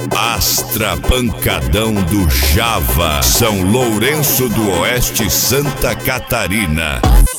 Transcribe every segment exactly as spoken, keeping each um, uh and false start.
Astra Pancadão do Java, São Lourenço do Oeste, Santa Catarina.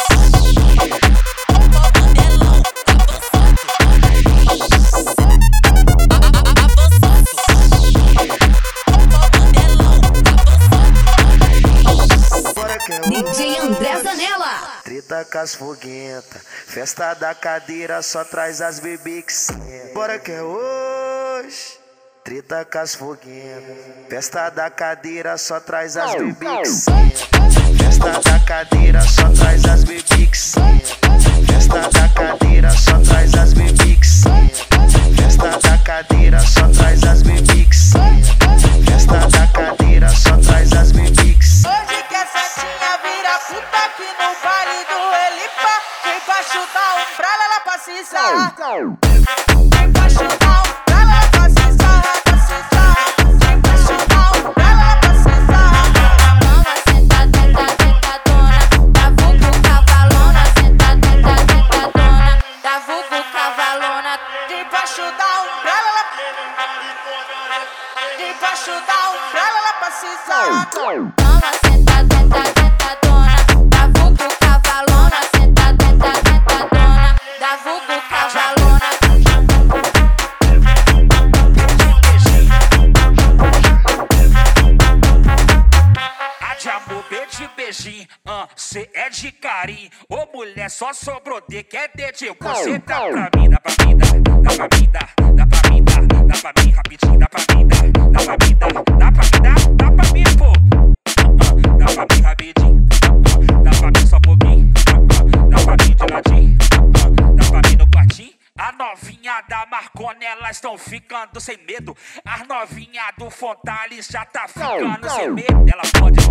D J André Zanella. Treta com as foguenta, festa da cadeira só traz as bebê que senta. Bora que é hoje. Treta com as foguenta, festa da cadeira só traz as bebê que senta. Festa da cadeira só traz as bebê que senta. Festa da cadeira só traz as bebê que senta. Festa da cadeira só traz as bebê que senta. Festa da cadeira só traz as bebê que senta. Hoje que essa tia vira puta aqui no baile do Elipa. Debaixo da umbrella ela passa e sarra. Debaixo da umbrella ela passa e sarra, passa e sarra. Debaixo da umbrella ela passa e sarra. Mama senta, tenta, tentadona, da vulgo cavalona. Senta, tenta, tentadona, da vulgo cavalona. Debaixo da umbrella ela Debaixo da umbrella ela passa e sarra. Mama senta, tenta, tentadona, da vulgo cavalona. Senta, tenta, tentadona, da vulgo cavalona. A de amor, B de beijinho, ah, cê é de carinho. Ô mulher, só sobrou de quer ter de você. Dá pra mim, dá pra mim, dá, dá pra mim, dá, dá pra mim, dá, dá pra mim, rapidinho, dá pra mim, dá, dá pra mim, dá, dá pra mim, dá, dá pra mim, pô. Ah, dá pra mim, rapidinho, ah, dá pra mim só pouquinho, ah, dá pra mim de ladinho, ah, dá pra mim no quartinho. A novinha da Marconi, elas estão ficando sem medo. As novinha do Fontales já tá ficando sem medo. Ela pode